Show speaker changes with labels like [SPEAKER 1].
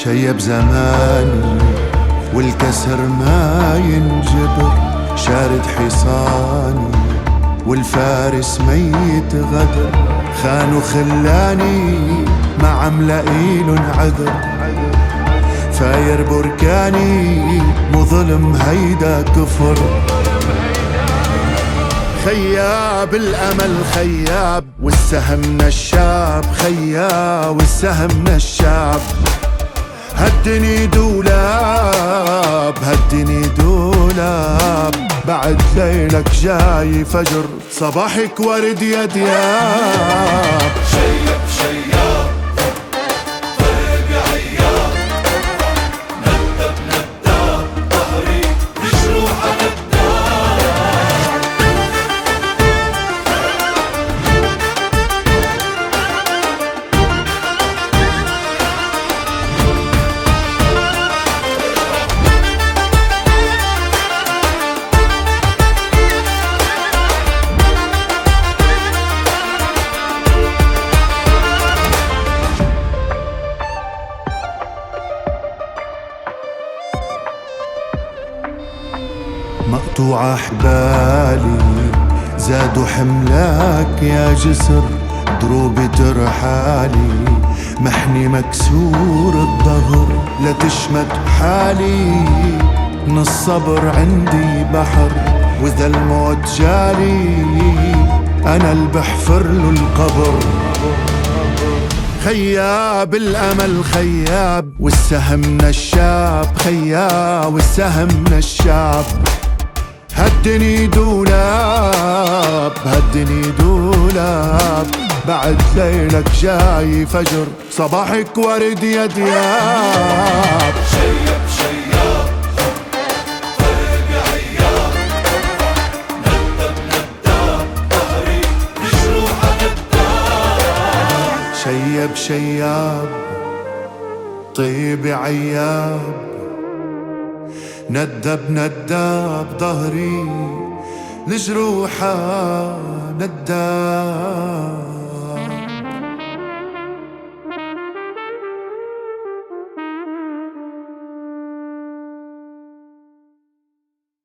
[SPEAKER 1] شيب زماني والكسر ما ينجبر، شارد حصاني والفارس ميت غدر، خان وخلاني ما عم لاقيلن عذر، فاير بركاني مو ظلم هيدا كفر. خياب الأمل خياب والسهم نشاب، خياب والسهم نشاب، هدني دولاب هدني دولاب، بعد ليلك جاي فجر صباحك ورد يا دياب.
[SPEAKER 2] شيب شياب طيب عياب، ندب نداب ظهري بجروح نداب.
[SPEAKER 1] مقطوع حبالي زادوا حملاك يا جسر، دروبي ترحالي محني مكسور الظهر، لا تشمت حالي من الصبر عندي بحر، وإذا الموت جالي أنا اللي بحفر له القبر. خياب الأمل خياب والسهم نشاب، خياب والسهم نشاب، هدني دولاب هدني دولاب، بعد ليلك جاي فجر صباحك ورد يا دياب.
[SPEAKER 2] شيب شياب طيب عياب، ندب نداب ظهري بجروح نداب.
[SPEAKER 1] شيب شياب طيب عياب، ندب نداب ظهري لجروحه نداب.